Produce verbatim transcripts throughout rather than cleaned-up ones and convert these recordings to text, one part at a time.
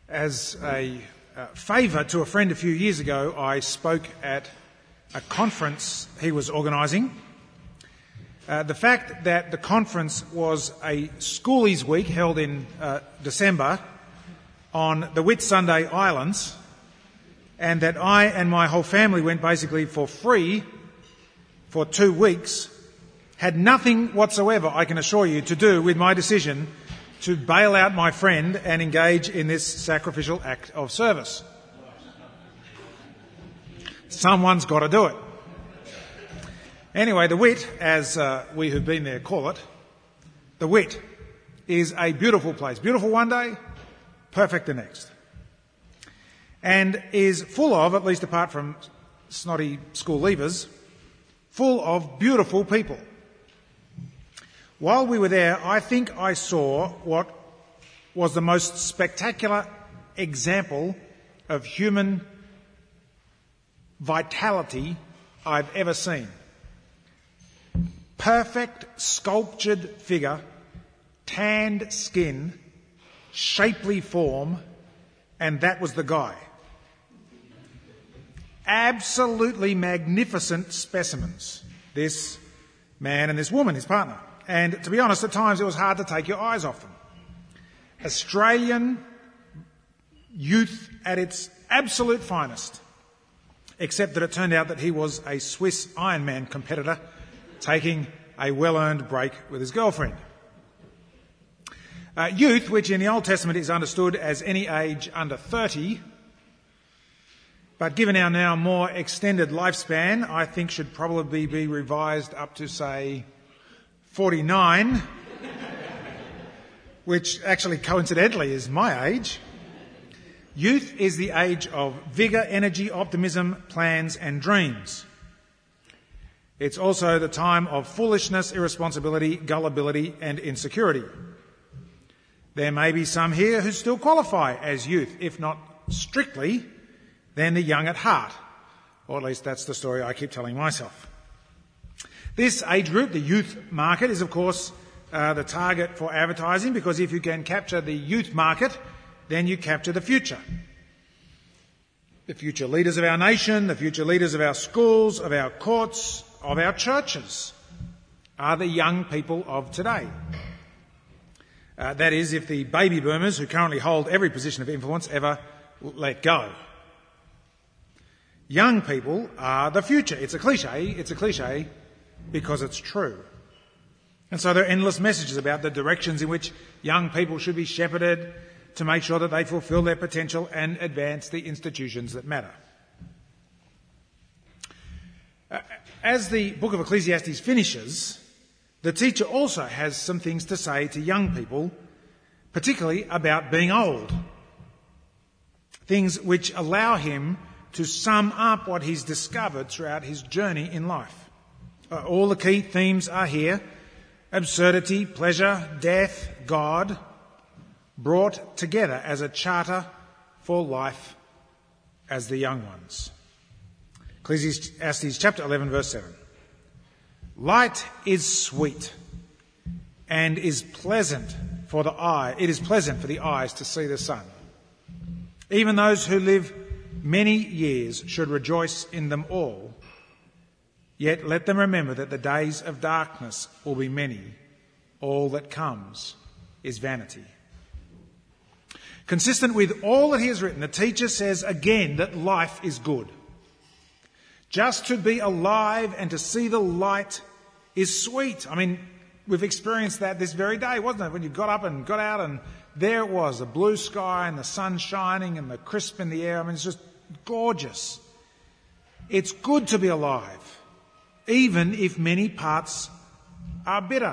As a uh, favour to a friend a few years ago, I spoke at a conference he was organising. Uh, the fact that the conference was a Schoolies Week held in uh, December on the Whitsunday Islands, and that I and my whole family went basically for free for two weeks, had nothing whatsoever, I can assure you, to do with my decision to bail out my friend and engage in this sacrificial act of service. Someone's got to do it. Anyway, the Whit, as uh, we who've been there call it, the Whit is a beautiful place. Beautiful one day, perfect the next. And is full of, at least apart from snotty school leavers, full of beautiful people. While we were there, I think I saw what was the most spectacular example of human vitality I've ever seen. Perfect sculptured figure, tanned skin, shapely form, and that was the guy. Absolutely magnificent specimens, this man and this woman, his partner. And to be honest, at times it was hard to take your eyes off them. Australian youth at its absolute finest, except that it turned out that he was a Swiss Ironman competitor taking a well-earned break with his girlfriend. Uh, youth, which in the Old Testament is understood as any age under thirty, but given our now more extended lifespan, I think should probably be revised up to, say, forty-nine, which actually coincidentally is my age. Youth is the age of vigour, energy, optimism, plans and dreams. It's also the time of foolishness, irresponsibility, gullibility and insecurity. There may be some here who still qualify as youth, if not strictly, then the young at heart. Or at least that's the story I keep telling myself. This age group, the youth market, is of course uh, the target for advertising, because if you can capture the youth market, then you capture the future. The future leaders of our nation, the future leaders of our schools, of our courts, of our churches are the young people of today. Uh, that is, if the baby boomers who currently hold every position of influence ever let go. Young people are the future. It's a cliche, it's a cliche because it's true. And so there are endless messages about the directions in which young people should be shepherded to make sure that they fulfil their potential and advance the institutions that matter. Uh, as the book of Ecclesiastes finishes, the teacher also has some things to say to young people, particularly about being old. Things which allow him to sum up what he's discovered throughout his journey in life. Uh, all the key themes are here: absurdity, pleasure, death, God, brought together as a charter for life as the young ones. Ecclesiastes chapter eleven, verse seven. Light is sweet and is pleasant for the eye. It is pleasant for the eyes to see the sun. Even those who live many years should rejoice in them all. Yet let them remember that the days of darkness will be many. All that comes is vanity. Consistent with all that he has written, the teacher says again that life is good. Just to be alive and to see the light is sweet. I mean, we've experienced that this very day, wasn't it? When you got up and got out and there it was, the blue sky and the sun shining and the crisp in the air. I mean, it's just gorgeous. It's good to be alive, even if many parts are bitter.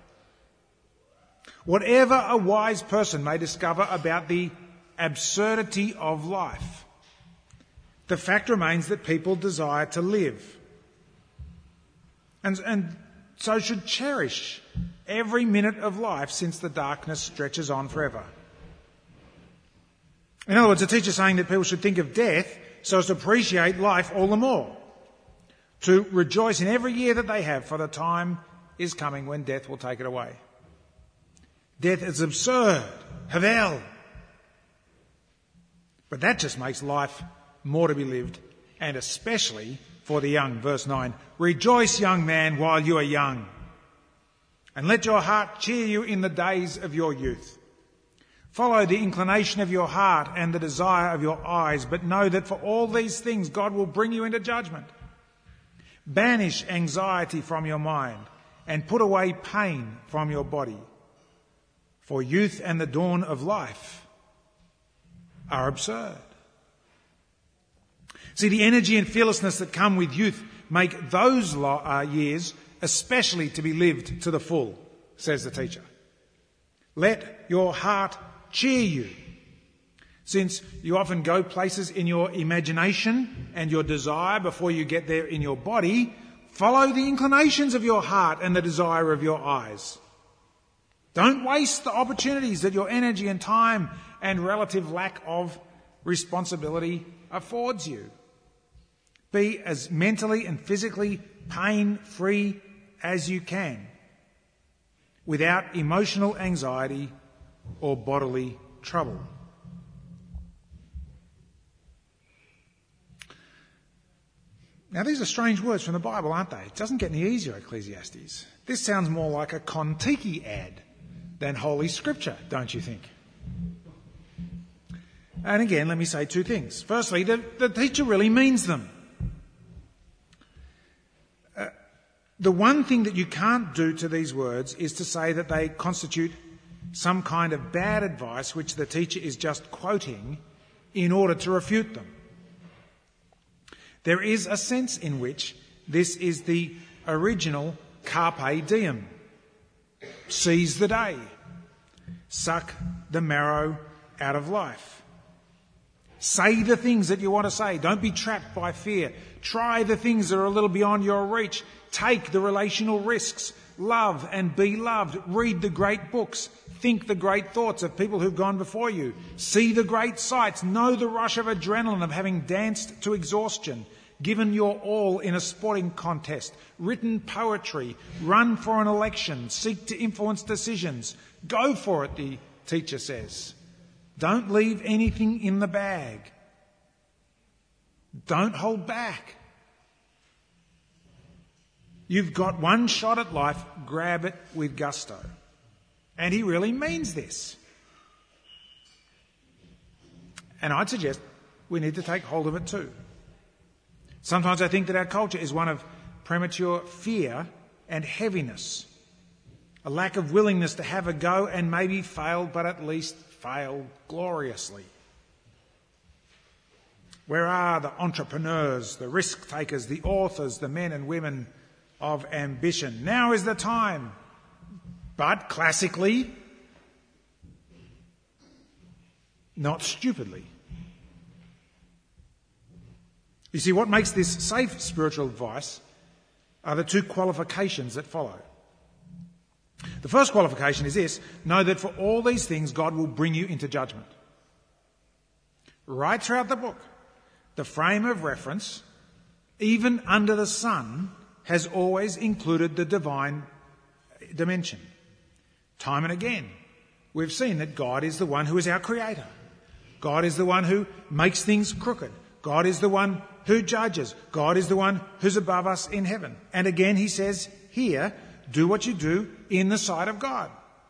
Whatever a wise person may discover about the absurdity of life, the fact remains that people desire to live. And, and so should cherish every minute of life, since the darkness stretches on forever. In other words, the teacher is saying that people should think of death so as to appreciate life all the more, to rejoice in every year that they have, for the time is coming when death will take it away. Death is absurd, havel. But that just makes life more to be lived, and especially for the young. Verse nine, rejoice, young man, while you are young, and let your heart cheer you in the days of your youth. Follow the inclination of your heart and the desire of your eyes, but know that for all these things God will bring you into judgment. Banish anxiety from your mind and put away pain from your body. For youth and the dawn of life are absurd. See, the energy and fearlessness that come with youth make those lo- uh, years especially to be lived to the full, says the teacher. Let your heart cheer you. Since you often go places in your imagination and your desire before you get there in your body, follow the inclinations of your heart and the desire of your eyes. Don't waste the opportunities that your energy and time and relative lack of responsibility affords you. Be as mentally and physically pain-free as you can, without emotional anxiety or bodily trouble. Now, these are strange words from the Bible, aren't they? It doesn't get any easier, Ecclesiastes. This sounds more like a Kon-Tiki ad than Holy Scripture, don't you think? And again, let me say two things. Firstly, the, the teacher really means them. Uh, the one thing that you can't do to these words is to say that they constitute some kind of bad advice which the teacher is just quoting in order to refute them. There is a sense in which this is the original carpe diem. Seize the day. Suck the marrow out of life. Say the things that you want to say. Don't be trapped by fear. Try the things that are a little beyond your reach. Take the relational risks. Love and be loved. Read the great books. Think the great thoughts of people who've gone before you. See the great sights. Know the rush of adrenaline of having danced to exhaustion. Given your all in a sporting contest. Written poetry. Run for an election. Seek to influence decisions. Go for it, the teacher says. Don't leave anything in the bag. Don't hold back. You've got one shot at life, grab it with gusto. And he really means this. And I'd suggest we need to take hold of it too. Sometimes I think that our culture is one of premature fear and heaviness. A lack of willingness to have a go and maybe fail, but at least fail gloriously. Where are the entrepreneurs, the risk takers, the authors, the men and women of ambition? Now is the time. But classically, not stupidly. You see, what makes this safe spiritual advice are the two qualifications that follow. The first qualification is this: know that for all these things God will bring you into judgment. Right throughout the book, the frame of reference, even under the sun, has always included the divine dimension. Time and again, we've seen that God is the one who is our creator. God is the one who makes things crooked. God is the one who judges. God is the one who's above us in heaven. And again he says here, do what you do in the sight of God.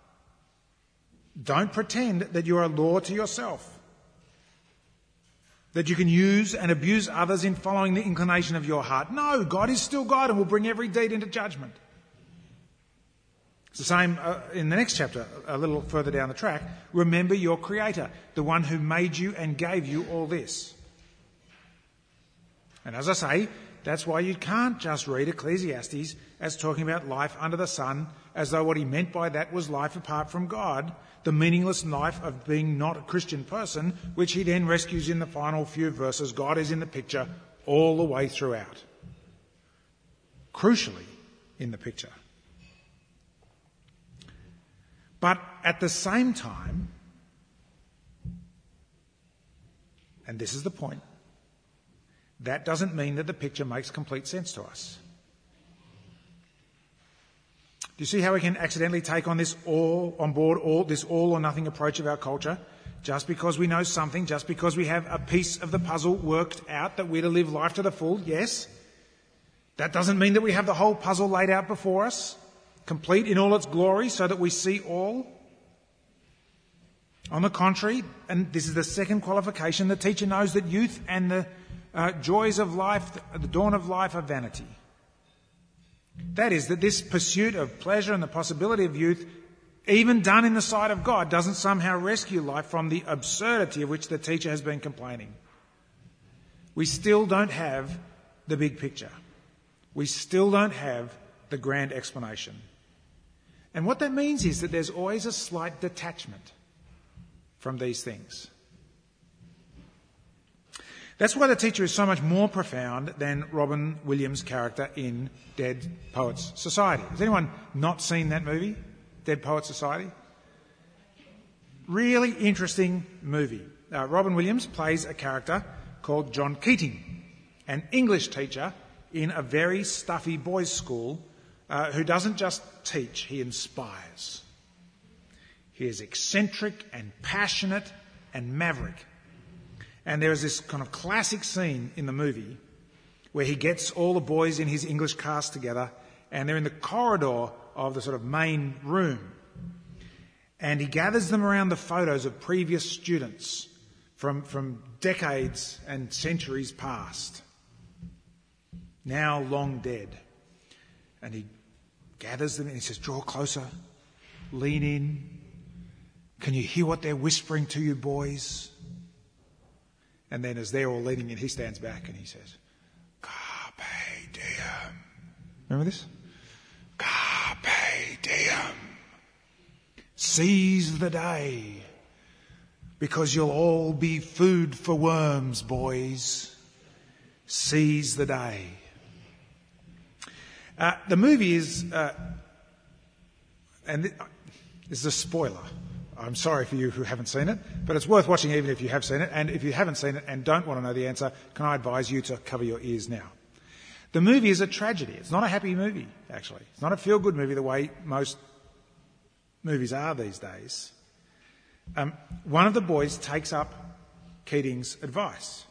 Don't pretend that you're a law to yourself, that you can use and abuse others in following the inclination of your heart. No, God is still God and will bring every deed into judgment. It's the same uh, in the next chapter, a little further down the track. Remember your Creator, the one who made you and gave you all this. And as I say, that's why you can't just read Ecclesiastes as talking about life under the sun, as though what he meant by that was life apart from God, the meaningless life of being not a Christian person, which he then rescues in the final few verses. God is in the picture all the way throughout. Crucially, in the picture. But at the same time, and this is the point, that doesn't mean that the picture makes complete sense to us. Do you see how we can accidentally take on this all on board all this all or nothing approach of our culture? just because we know something, just because we have a piece of the puzzle worked out that we're to live life to the full, yes. That doesn't mean that we have the whole puzzle laid out before us, complete in all its glory, so that we see all. On the contrary, and this is the second qualification, the teacher knows that youth and the uh, joys of life, the dawn of life, are vanity. That is, that this pursuit of pleasure and the possibility of youth, even done in the sight of God, doesn't somehow rescue life from the absurdity of which the teacher has been complaining. We still don't have the big picture. We still don't have the grand explanation. And what that means is that there's always a slight detachment from these things. That's why the teacher is so much more profound than Robin Williams' character in Dead Poets Society. Has anyone not seen that movie, Dead Poets Society? Really interesting movie. Uh, Robin Williams plays a character called John Keating, an English teacher in a very stuffy boys' school uh, who doesn't just teach, he inspires. He is eccentric and passionate and maverick. And there is this kind of classic scene in the movie where he gets all the boys in his English class together and they're in the corridor of the sort of main room. And he gathers them around the photos of previous students from, from decades and centuries past, now long dead. And he gathers them and he says, draw closer, lean in. Can you hear what they're whispering to you, boys? And then as they're all leaning in, he stands back and he says, Carpe diem. Remember this? Carpe diem. Seize the day, because you'll all be food for worms, boys. Seize the day. Uh, the movie is, uh, and th- this is a spoiler. I'm sorry for you who haven't seen it, but it's worth watching even if you have seen it. And if you haven't seen it and don't want to know the answer, can I advise you to cover your ears now? The movie is a tragedy. It's not a happy movie, actually. It's not a feel-good movie the way most movies are these days. Um, one of the boys takes up Keating's advice.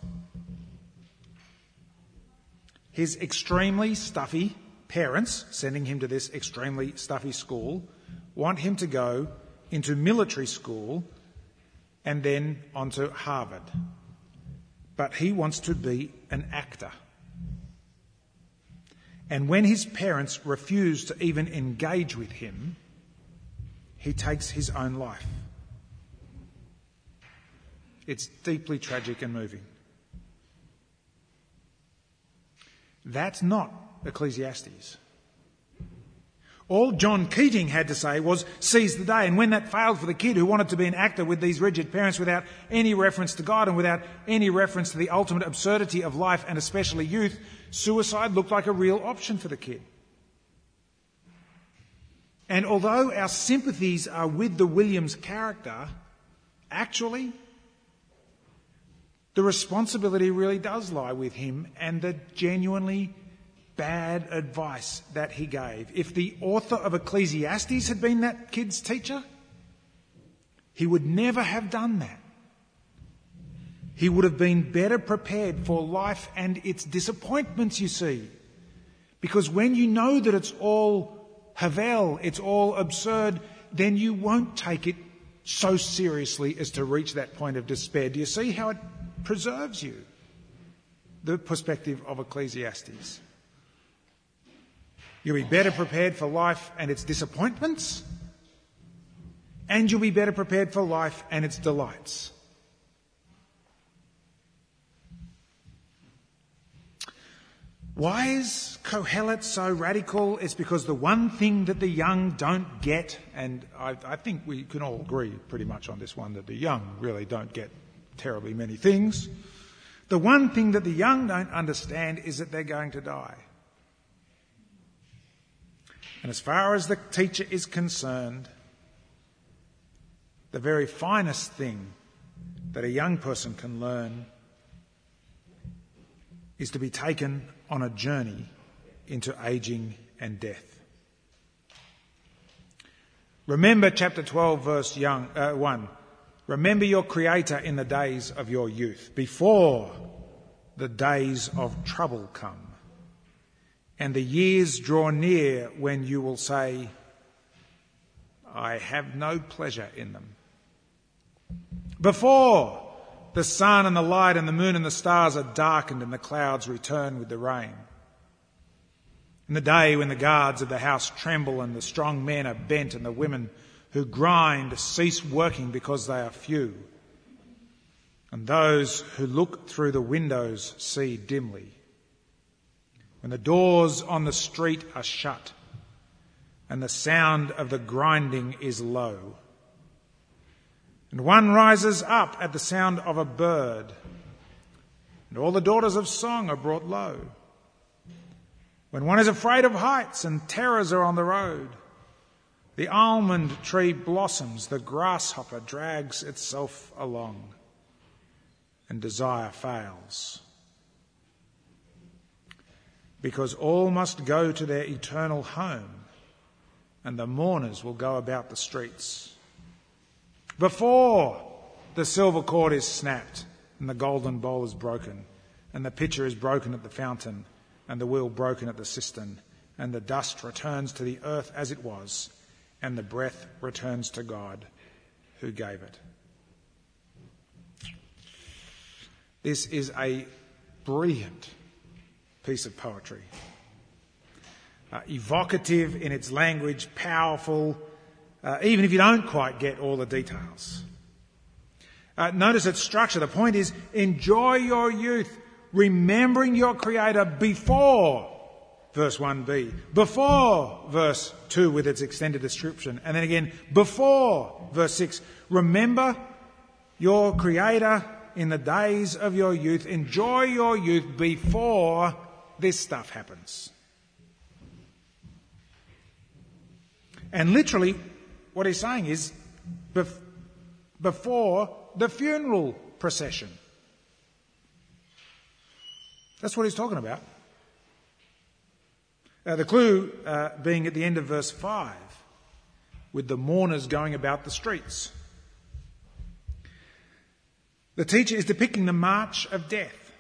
His extremely stuffy parents, sending him to this extremely stuffy school, want him to go into military school and then onto Harvard. But he wants to be an actor. And when his parents refuse to even engage with him, he takes his own life. It's deeply tragic and moving. That's not Ecclesiastes. All John Keating had to say was seize the day. And when that failed for the kid who wanted to be an actor with these rigid parents without any reference to God and without any reference to the ultimate absurdity of life and especially youth, suicide looked like a real option for the kid. And although our sympathies are with the Williams character, actually the responsibility really does lie with him and the genuinely bad advice that he gave. If the author of Ecclesiastes had been that kid's teacher, he would never have done that. He would have been better prepared for life and its disappointments, you see. Because when you know that it's all havel, it's all absurd, then you won't take it so seriously as to reach that point of despair. Do you see how it preserves you? The perspective of Ecclesiastes. You'll be better prepared for life and its disappointments, and you'll be better prepared for life and its delights. Why is Kohelet so radical? It's because the one thing that the young don't get, and I, I think we can all agree pretty much on this one, that the young really don't get terribly many things. The one thing that the young don't understand is that they're going to die. And as far as the teacher is concerned, the very finest thing that a young person can learn is to be taken on a journey into ageing and death. Remember chapter twelve, verse young, uh, one. Remember your Creator in the days of your youth, before the days of trouble come, and the years draw near when you will say, I have no pleasure in them. Before the sun and the light and the moon and the stars are darkened and the clouds return with the rain. In the day when the guards of the house tremble and the strong men are bent and the women who grind cease working because they are few, and those who look through the windows see dimly. When the doors on the street are shut and the sound of the grinding is low, and one rises up at the sound of a bird, and all the daughters of song are brought low. When one is afraid of heights and terrors are on the road, the almond tree blossoms, the grasshopper drags itself along, and desire fails. Because all must go to their eternal home, and the mourners will go about the streets. Before the silver cord is snapped, and the golden bowl is broken, and the pitcher is broken at the fountain, and the wheel broken at the cistern, and the dust returns to the earth as it was, and the breath returns to God who gave it. This is a brilliant piece of poetry. Uh, evocative in its language, powerful, uh, even if you don't quite get all the details. Uh, notice its structure. The point is, enjoy your youth, remembering your Creator before verse one b, before verse two with its extended description, and then again before verse six. Remember your Creator in the days of your youth. Enjoy your youth before this stuff happens. And literally what he's saying is bef- before the funeral procession. That's what he's talking about. Uh, the clue uh, being at the end of verse five, with the mourners going about the streets. The teacher is depicting the march of death.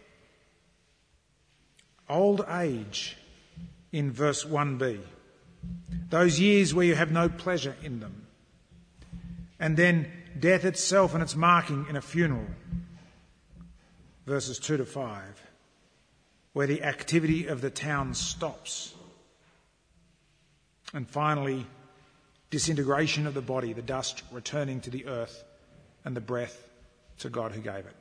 Old age in verse one b. Those years where you have no pleasure in them. And then death itself and its marking in a funeral. Verses two to five, where the activity of the town stops. And finally, disintegration of the body, the dust returning to the earth and the breath to God who gave it.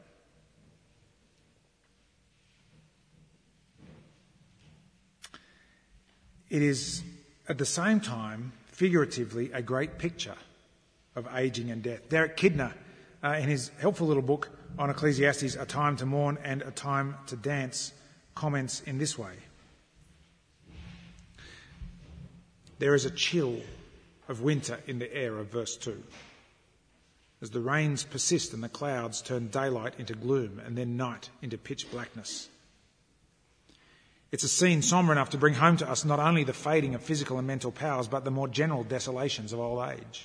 It is at the same time, figuratively, a great picture of ageing and death. Derek Kidner, uh, in his helpful little book on Ecclesiastes, A Time to Mourn and A Time to Dance, comments in this way. There is a chill of winter in the air of verse two. As the rains persist and the clouds turn daylight into gloom and then night into pitch blackness. It's a scene sombre enough to bring home to us not only the fading of physical and mental powers, but the more general desolations of old age.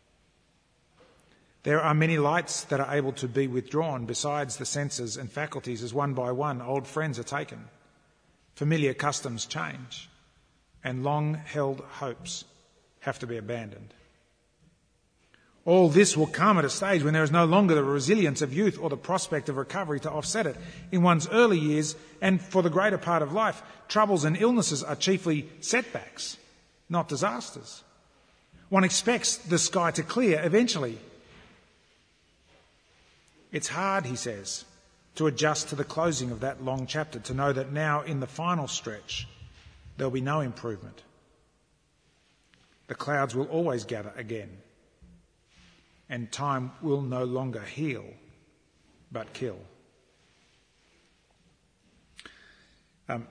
There are many lights that are able to be withdrawn besides the senses and faculties as one by one old friends are taken. Familiar customs change and long-held hopes have to be abandoned. All this will come at a stage when there is no longer the resilience of youth or the prospect of recovery to offset it. In one's early years and for the greater part of life, troubles and illnesses are chiefly setbacks, not disasters. One expects the sky to clear eventually. It's hard, he says, to adjust to the closing of that long chapter, to know that now in the final stretch there'll be no improvement. The clouds will always gather again. And time will no longer heal, but kill. Um,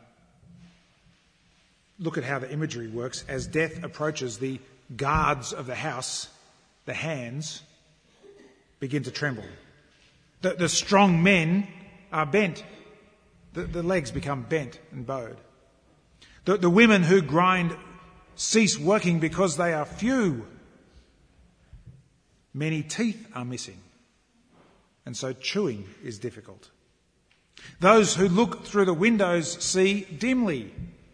look at how the imagery works. As death approaches, the guards of the house, the hands, begin to tremble. The, the strong men are bent. The, the legs become bent and bowed. The, the women who grind cease working because they are few. Many teeth are missing and so chewing is difficult. Those who look through the windows see dimly.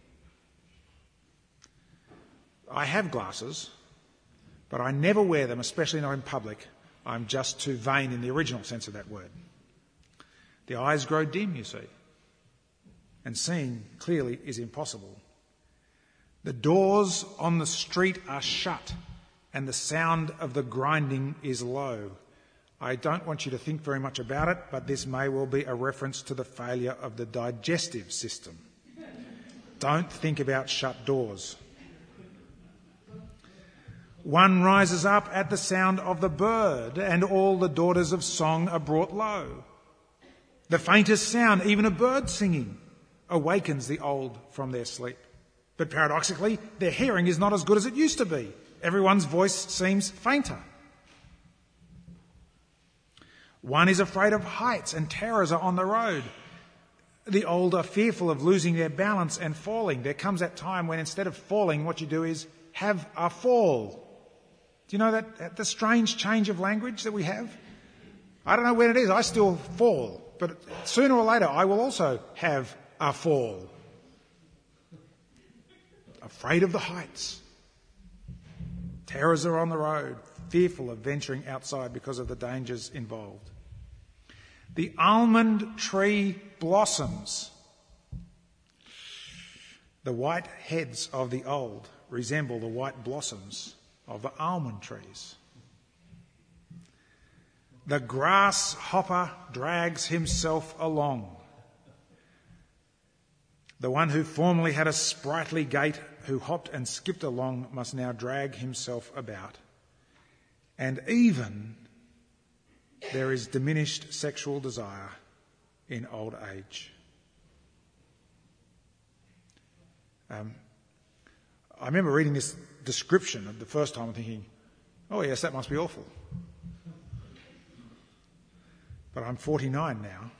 I have glasses, but I never wear them, especially not in public. I'm just too vain in the original sense of that word. The eyes grow dim, you see, and seeing clearly is impossible. The doors on the street are shut, and the sound of the grinding is low. I don't want you to think very much about it, but this may well be a reference to the failure of the digestive system. Don't think about shut doors. One rises up at the sound of the bird, and all the daughters of song are brought low. The faintest sound, even a bird singing, awakens the old from their sleep. But paradoxically, their hearing is not as good as it used to be. Everyone's voice seems fainter. One is afraid of heights, and terrors are on the road. The old are fearful of losing their balance and falling. There comes that time when instead of falling, what you do is have a fall. Do you know that, the strange change of language that we have? I don't know when it is. I still fall. But sooner or later, I will also have a fall. Afraid of the heights. Terrors are on the road, fearful of venturing outside because of the dangers involved. The almond tree blossoms. The white heads of the old resemble the white blossoms of the almond trees. The grasshopper drags himself along. The one who formerly had a sprightly gait, who hopped and skipped along, must now drag himself about. And even there is diminished sexual desire in old age. Um, I remember reading this description of the first time and thinking, oh yes, that must be awful. But I'm forty-nine now,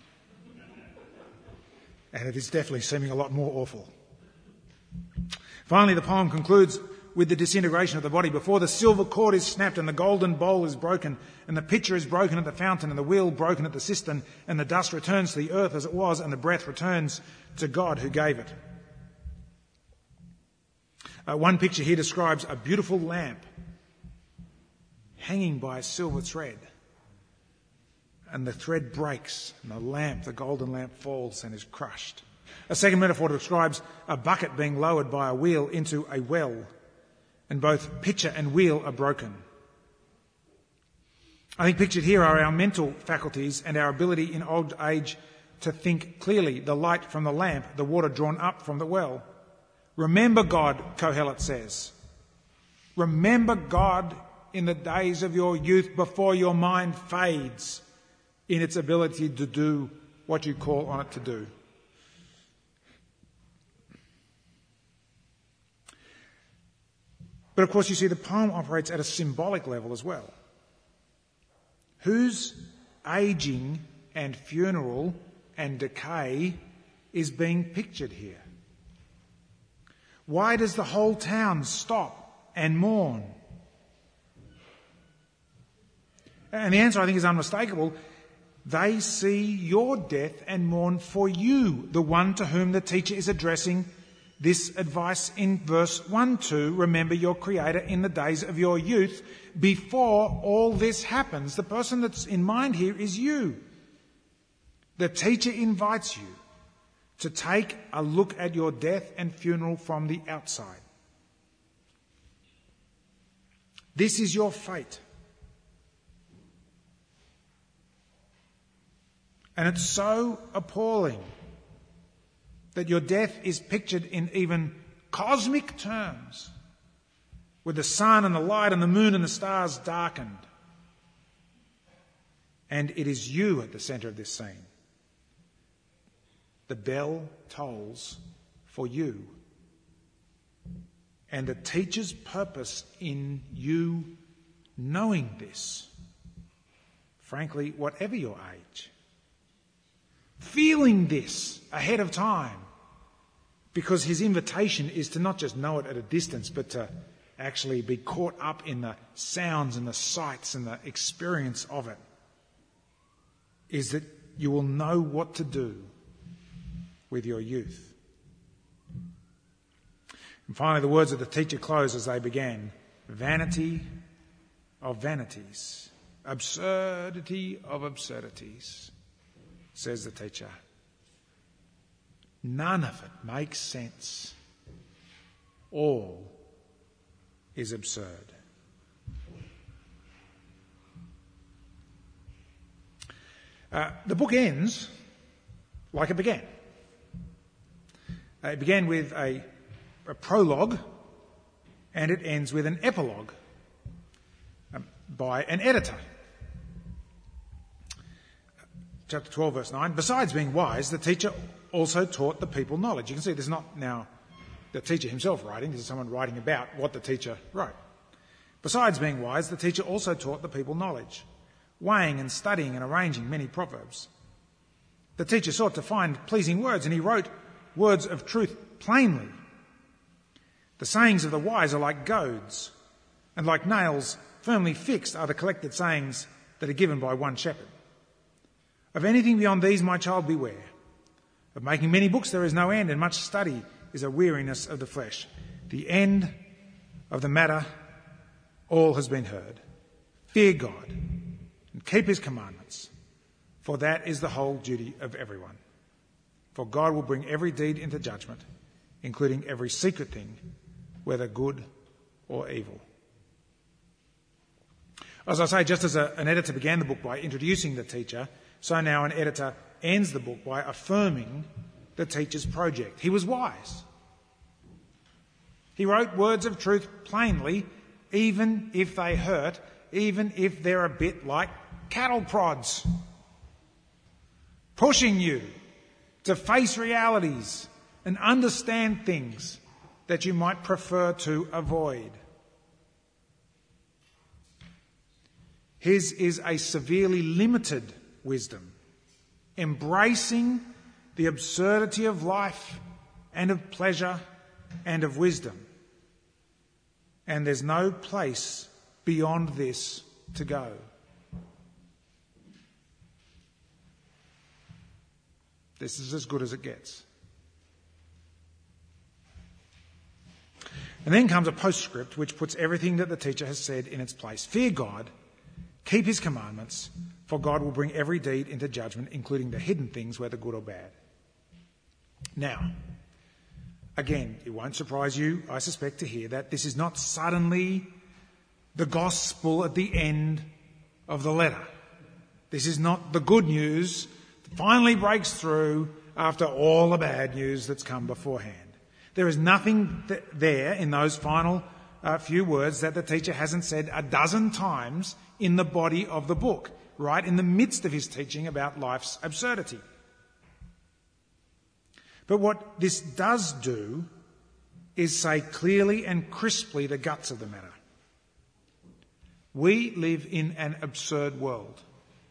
and it is definitely seeming a lot more awful. Finally, the poem concludes with the disintegration of the body. Before the silver cord is snapped and the golden bowl is broken and the pitcher is broken at the fountain and the wheel broken at the cistern and the dust returns to the earth as it was and the breath returns to God who gave it. Uh, one picture here describes a beautiful lamp hanging by a silver thread. And the thread breaks and the lamp, the golden lamp, falls and is crushed. A second metaphor describes a bucket being lowered by a wheel into a well, and both pitcher and wheel are broken. I think pictured here are our mental faculties and our ability in old age to think clearly, the light from the lamp, the water drawn up from the well. Remember God, Kohelet says. Remember God in the days of your youth before your mind fades in its ability to do what you call on it to do. But of course, you see, the poem operates at a symbolic level as well. Whose ageing and funeral and decay is being pictured here? Why does the whole town stop and mourn? And the answer, I think, is unmistakable. They see your death and mourn for you, the one to whom the teacher is addressing this advice in verse one two. Remember your Creator in the days of your youth before all this happens. The person that's in mind here is you. The teacher invites you to take a look at your death and funeral from the outside. This is your fate. And it's so appalling that your death is pictured in even cosmic terms, with the sun and the light and the moon and the stars darkened. And it is you at the centre of this scene. The bell tolls for you. And the teacher's purpose in you knowing this, frankly, whatever your age, feeling this ahead of time, because his invitation is to not just know it at a distance, but to actually be caught up in the sounds and the sights and the experience of it. is that you will know what to do with your youth. And finally, the words of the teacher close as they began. Vanity of vanities, absurdity of absurdities, says the teacher. None of it makes sense. All is absurd. Uh, the book ends like it began. Uh, it began with a, a prologue and it ends with an epilogue um, by an editor. Chapter twelve, verse nine. Besides being wise, the teacher also taught the people knowledge. You can see this is not now the teacher himself writing. This is someone writing about what the teacher wrote. Besides being wise, the teacher also taught the people knowledge, weighing and studying and arranging many proverbs. The teacher sought to find pleasing words, and he wrote words of truth plainly. The sayings of the wise are like goads, and like nails firmly fixed are the collected sayings that are given by one shepherd. Of anything beyond these, my child, beware. Of making many books there is no end, and much study is a weariness of the flesh. The end of the matter, all has been heard. Fear God and keep his commandments, for that is the whole duty of everyone. For God will bring every deed into judgment, including every secret thing, whether good or evil. As I say, just as a, an editor began the book by introducing the teacher, so now an editor ends the book by affirming the teacher's project. He was wise. He wrote words of truth plainly, even if they hurt, even if they're a bit like cattle prods, pushing you to face realities and understand things that you might prefer to avoid. His is a severely limited wisdom, embracing the absurdity of life and of pleasure and of wisdom. And there's no place beyond this to go. This is as good as it gets. And then comes a postscript which puts everything that the teacher has said in its place. Fear God, keep his commandments, for God will bring every deed into judgment, including the hidden things, whether good or bad. Now, again, it won't surprise you, I suspect, to hear that this is not suddenly the gospel at the end of the letter. This is not the good news that finally breaks through after all the bad news that's come beforehand. There is nothing th- there in those final uh, few words that the teacher hasn't said a dozen times in the body of the book, right in the midst of his teaching about life's absurdity. But what this does do is say clearly and crisply the guts of the matter. We live in an absurd world.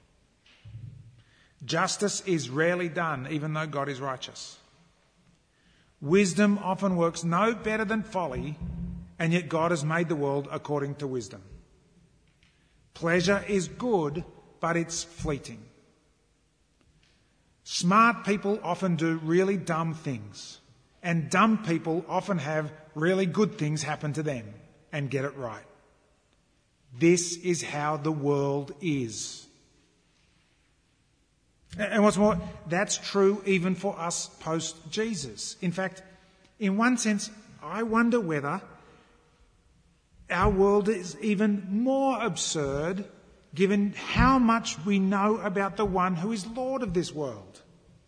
Justice is rarely done, even though God is righteous. Wisdom often works no better than folly, and yet God has made the world according to wisdom. Pleasure is good, but it's fleeting. Smart people often do really dumb things, and dumb people often have really good things happen to them and get it right. This is how the world is. And what's more, that's true even for us post-Jesus. In fact, in one sense, I wonder whether our world is even more absurd given how much we know about the one who is Lord of this world.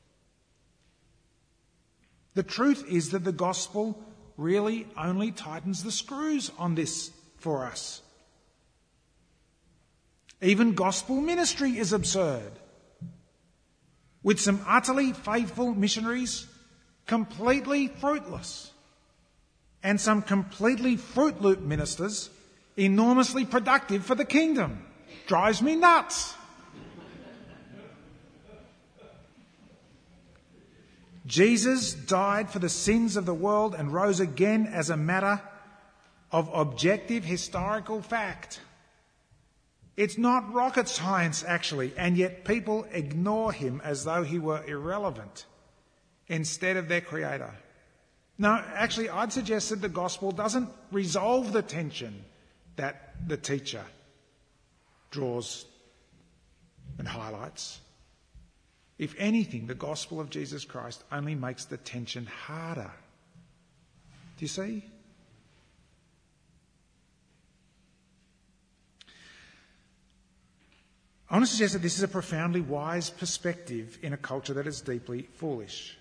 The truth is that the gospel really only tightens the screws on this for us. Even gospel ministry is absurd, with some utterly faithful missionaries completely fruitless, and some completely Fruit Loop ministers enormously productive for the kingdom. Drives me nuts. Jesus died for the sins of the world and rose again as a matter of objective historical fact. It's not rocket science, actually, and yet people ignore him as though he were irrelevant instead of their creator. No, actually, I'd suggest that the gospel doesn't resolve the tension that the teacher draws and highlights. If anything, the gospel of Jesus Christ only makes the tension harder. Do you see? I want to suggest that this is a profoundly wise perspective in a culture that is deeply foolish.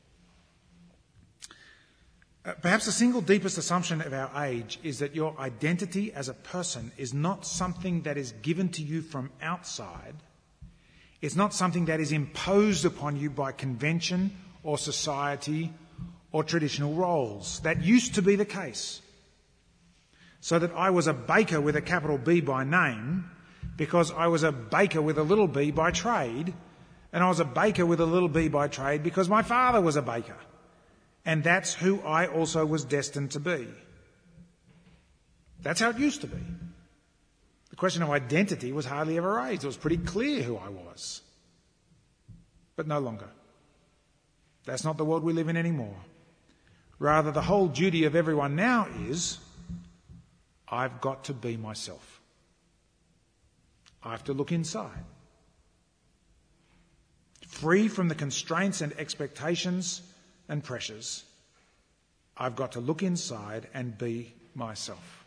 Uh, perhaps the single deepest assumption of our age is that your identity as a person is not something that is given to you from outside. It's not something that is imposed upon you by convention or society or traditional roles. That used to be the case. So that I was a baker with a capital B by name because I was a baker with a little b by trade, and I was a baker with a little b by trade because my father was a baker. And that's who I also was destined to be. That's how it used to be. The question of identity was hardly ever raised. It was pretty clear who I was. But no longer. That's not the world we live in anymore. Rather, the whole duty of everyone now is, I've got to be myself. I have to look inside. Free from the constraints and expectations and pressures, I've got to look inside and be myself.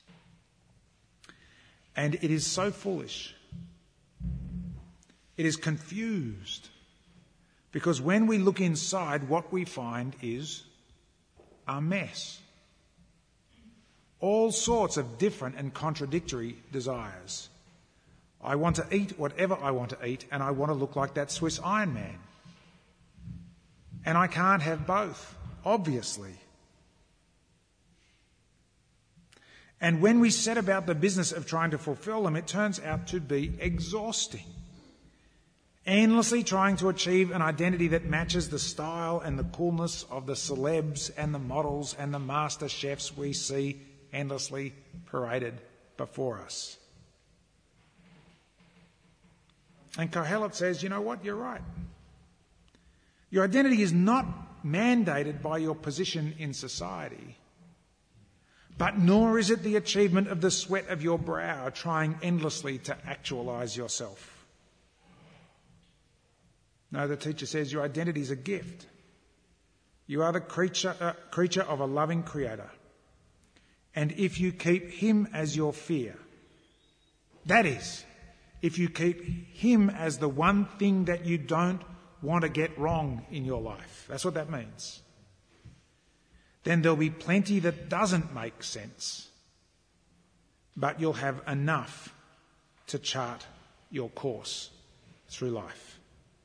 And it is so foolish. It is confused. Because when we look inside, what we find is a mess. All sorts of different and contradictory desires. I want to eat whatever I want to eat, and I want to look like that Swiss Iron Man. And I can't have both, obviously. And when we set about the business of trying to fulfill them, it turns out to be exhausting. Endlessly trying to achieve an identity that matches the style and the coolness of the celebs and the models and the master chefs we see endlessly paraded before us. And Kohelet says, you know what, you're right. Your identity is not mandated by your position in society, but nor is it the achievement of the sweat of your brow trying endlessly to actualise yourself. No, the teacher says your identity is a gift. You are the creature, uh, creature of a loving creator. And if you keep him as your fear, that is, if you keep him as the one thing that you don't want to get wrong in your life, that's what that means, then there'll be plenty that doesn't make sense, but you'll have enough to chart your course through life.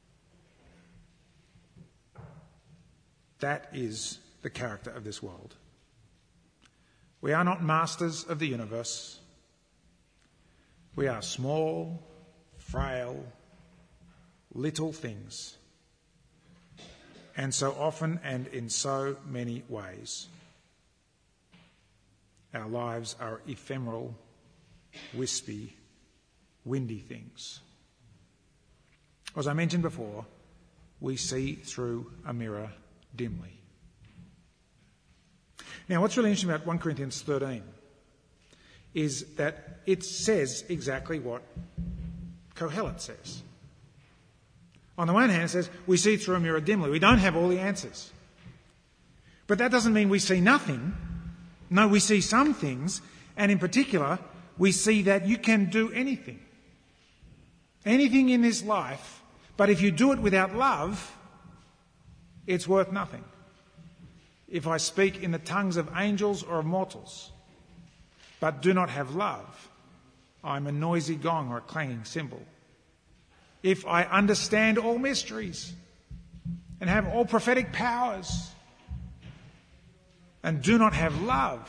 That is the character of this world. We are not masters of the universe. We are small, frail, little things. And so often and in so many ways, our lives are ephemeral, wispy, windy things. As I mentioned before, we see through a mirror dimly. Now, what's really interesting about First Corinthians thirteen is that it says exactly what Kohelet says. On the one hand, it says, we see through a mirror dimly. We don't have all the answers. But that doesn't mean we see nothing. No, we see some things, and in particular, we see that you can do anything. Anything in this life, but if you do it without love, it's worth nothing. If I speak in the tongues of angels or of mortals, but do not have love, I'm a noisy gong or a clanging cymbal. If I understand all mysteries and have all prophetic powers and do not have love,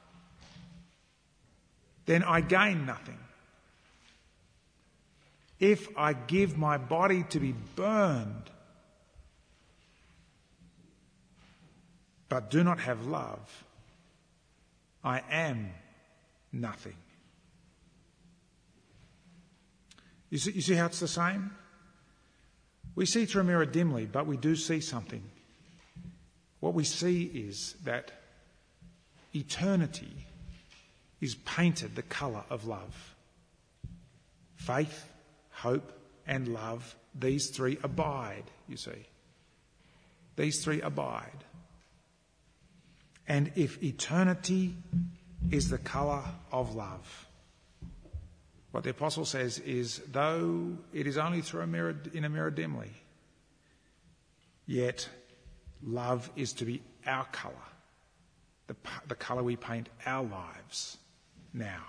then I gain nothing. If I give my body to be burned but do not have love, I am nothing. You see, you see how it's the same? We see through a mirror dimly, but we do see something. What we see is that eternity is painted the colour of love. Faith, hope, and love, these three abide, you see. These three abide. And if eternity is the colour of love, what the apostle says is, though it is only through a mirror, in a mirror dimly, yet love is to be our colour, the, the colour we paint our lives now.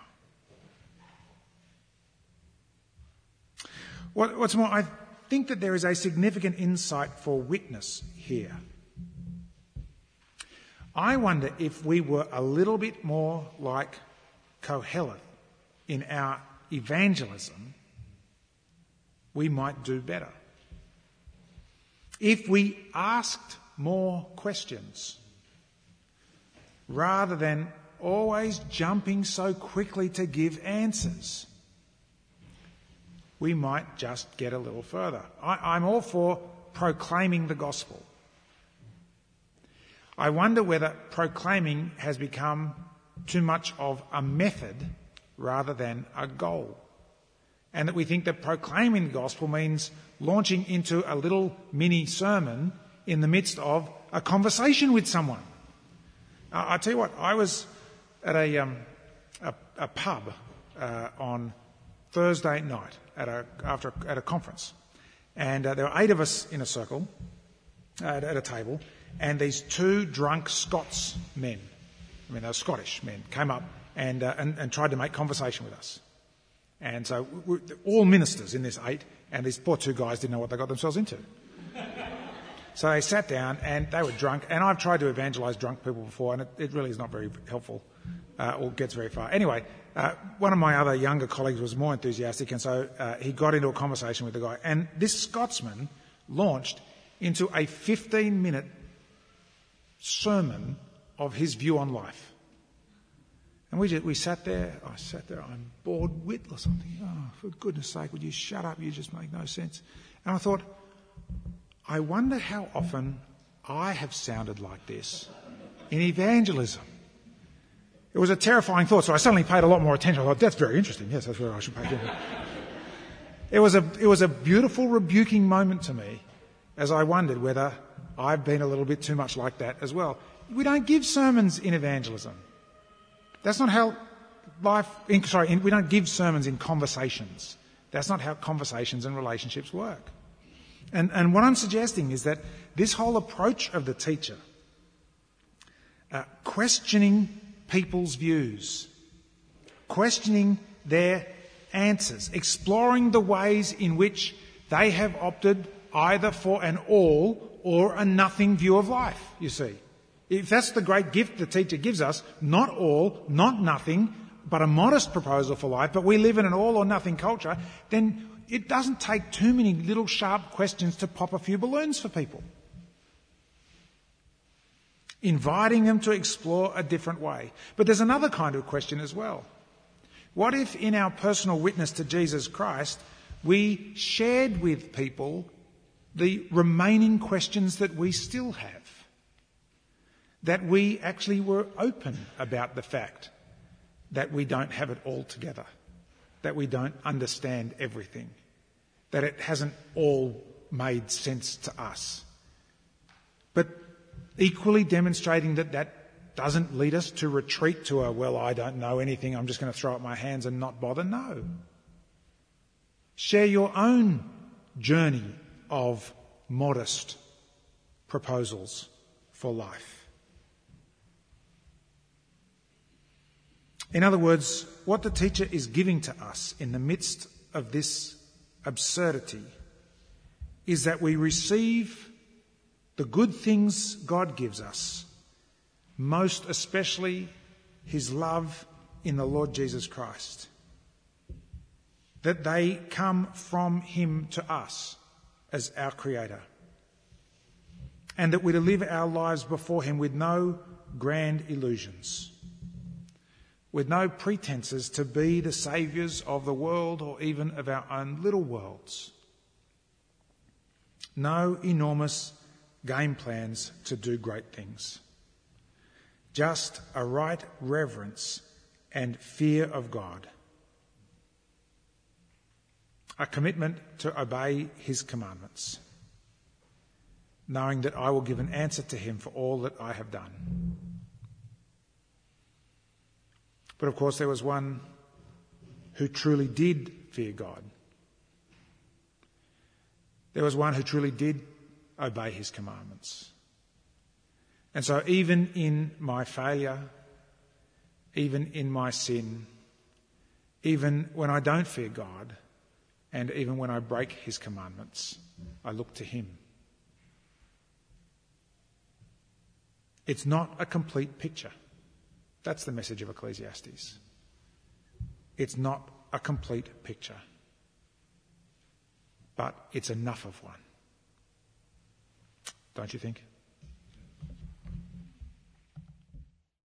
What, what's more, I think that there is a significant insight for witness here. I wonder if we were a little bit more like Kohelet in our evangelism, we might do better. If we asked more questions, rather than always jumping so quickly to give answers, we might just get a little further. I, I'm all for proclaiming the gospel. I wonder whether proclaiming has become too much of a method rather than a goal. And that we think that proclaiming the gospel means launching into a little mini sermon in the midst of a conversation with someone. Uh, I tell you what, I was at a, um, a, a pub uh, on Thursday night at a, after, at a conference. And uh, there were eight of us in a circle uh, at, at a table, and these two drunk Scots men, I mean, they were Scottish men, came up and, uh, and, and tried to make conversation with us. And so we, we, all ministers in this eight, and these poor two guys didn't know what they got themselves into. So they sat down and they were drunk, and I've tried to evangelise drunk people before, and it, it really is not very helpful uh, or gets very far. Anyway, uh, one of my other younger colleagues was more enthusiastic, and so uh, he got into a conversation with the guy. And this Scotsman launched into a fifteen-minute sermon of his view on life. And we just, we sat there, I sat there, I'm bored witless. I'm thinking, oh, for goodness sake, would you shut up? You just make no sense. And I thought, I wonder how often I have sounded like this in evangelism. It was a terrifying thought, so I suddenly paid a lot more attention. I thought, that's very interesting. Yes, that's where I should pay attention. It was a, it was a beautiful rebuking moment to me as I wondered whether I've been a little bit too much like that as well. We don't give sermons in evangelism. That's not how life, in, sorry, in, we don't give sermons in conversations. That's not how conversations and relationships work. And, and what I'm suggesting is that this whole approach of the teacher, uh, questioning people's views, questioning their answers, exploring the ways in which they have opted either for an all or a nothing view of life, you see. If that's the great gift the teacher gives us, not all, not nothing, but a modest proposal for life, but we live in an all or nothing culture, then it doesn't take too many little sharp questions to pop a few balloons for people. Inviting them to explore a different way. But there's another kind of question as well. What if in our personal witness to Jesus Christ, we shared with people the remaining questions that we still have? That we actually were open about the fact that we don't have it all together, that we don't understand everything, that it hasn't all made sense to us. But equally demonstrating that that doesn't lead us to retreat to a, well, I don't know anything, I'm just going to throw up my hands and not bother. No. Share your own journey of modest proposals for life. In other words, what the teacher is giving to us in the midst of this absurdity is that we receive the good things God gives us, most especially his love in the Lord Jesus Christ, that they come from him to us as our Creator, and that we're to live our lives before him with no grand illusions, with no pretenses to be the saviours of the world or even of our own little worlds. No enormous game plans to do great things. Just a right reverence and fear of God. A commitment to obey his commandments, knowing that I will give an answer to him for all that I have done. But of course there was one who truly did fear God. There was one who truly did obey his commandments. And so even in my failure, even in my sin, even when I don't fear God, and even when I break his commandments, I look to him. It's not a complete picture. That's the message of Ecclesiastes. It's not a complete picture, but it's enough of one. Don't you think?